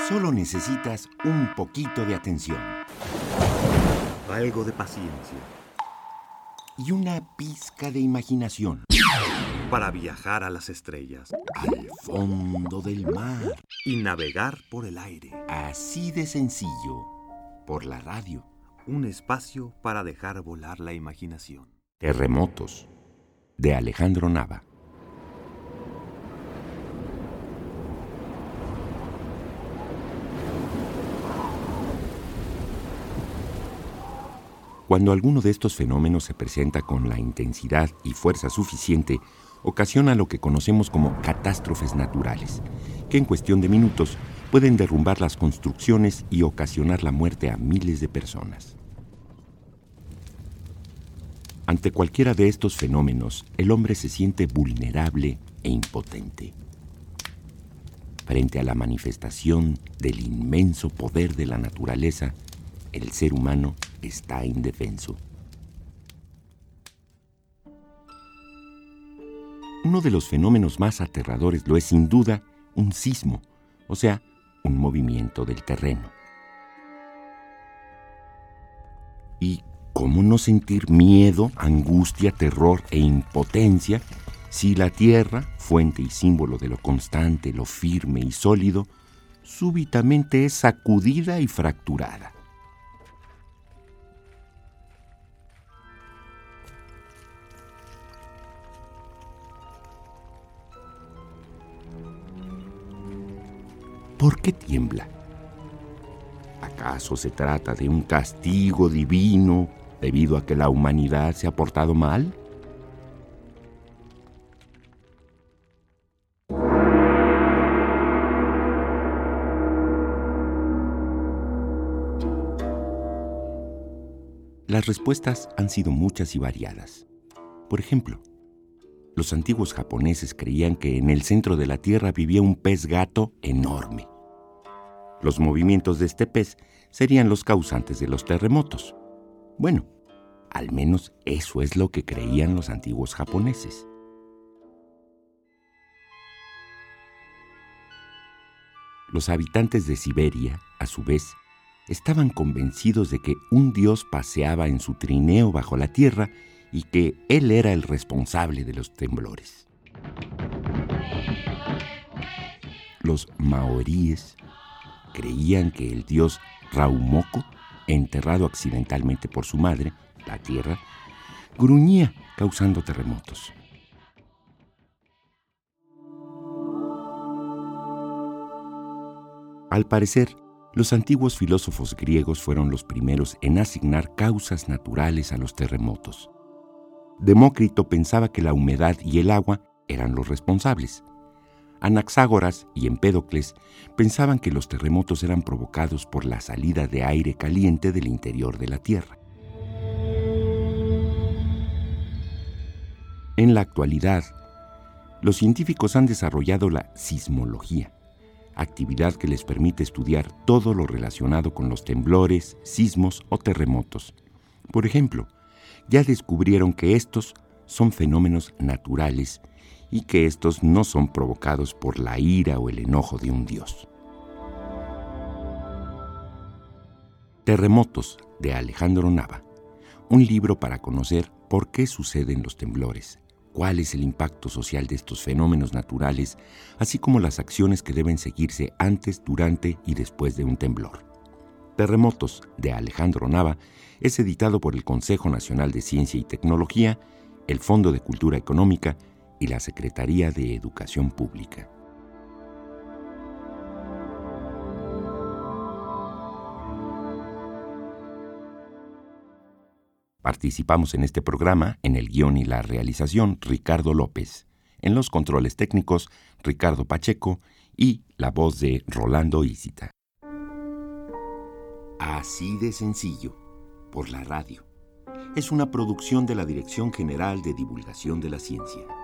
Solo necesitas un poquito de atención, algo de paciencia y una pizca de imaginación para viajar a las estrellas, al fondo del mar. y navegar por el aire. Así de sencillo, por la radio. Un espacio para dejar volar la imaginación. Terremotos, de Alejandro Nava. Cuando alguno de estos fenómenos se presenta con la intensidad y fuerza suficiente, ocasiona lo que conocemos como catástrofes naturales, que en cuestión de minutos pueden derrumbar las construcciones y ocasionar la muerte a miles de personas. Ante cualquiera de estos fenómenos, el hombre se siente vulnerable e impotente. Frente a la manifestación del inmenso poder de la naturaleza, el ser humano está indefenso. Uno de los fenómenos más aterradores lo es sin duda un sismo, o sea, un movimiento del terreno. ¿Y cómo no sentir miedo, angustia, terror e impotencia si la tierra, fuente y símbolo de lo constante, lo firme y sólido, súbitamente es sacudida y fracturada? ¿Por qué tiembla? ¿Acaso se trata de un castigo divino debido a que la humanidad se ha portado mal? Las respuestas han sido muchas y variadas. Por ejemplo, los antiguos japoneses creían que en el centro de la Tierra vivía un pez gato enorme. Los movimientos de este pez serían los causantes de los terremotos. Bueno, al menos eso es lo que creían los antiguos japoneses. Los habitantes de Siberia, a su vez, estaban convencidos de que un dios paseaba en su trineo bajo la tierra y que él era el responsable de los temblores. Los maoríes creían que el dios Raumoko, enterrado accidentalmente por su madre, la tierra, gruñía causando terremotos. Al parecer, los antiguos filósofos griegos fueron los primeros en asignar causas naturales a los terremotos. Demócrito pensaba que la humedad y el agua eran los responsables. Anaxágoras y Empédocles pensaban que los terremotos eran provocados por la salida de aire caliente del interior de la Tierra. En la actualidad, los científicos han desarrollado la sismología, actividad que les permite estudiar todo lo relacionado con los temblores, sismos o terremotos. Por ejemplo, ya descubrieron que estos son fenómenos naturales y que estos no son provocados por la ira o el enojo de un dios. Terremotos, de Alejandro Nava. Un libro para conocer por qué suceden los temblores, cuál es el impacto social de estos fenómenos naturales, así como las acciones que deben seguirse antes, durante y después de un temblor. Terremotos, de Alejandro Nava, es editado por el Consejo Nacional de Ciencia y Tecnología, el Fondo de Cultura Económica y la Secretaría de Educación Pública. Participamos en este programa, en el guión y la realización, Ricardo López. En los controles técnicos, Ricardo Pacheco y la voz de Rolando Isita. Así de sencillo, por la radio. Es una producción de la Dirección General de Divulgación de la Ciencia.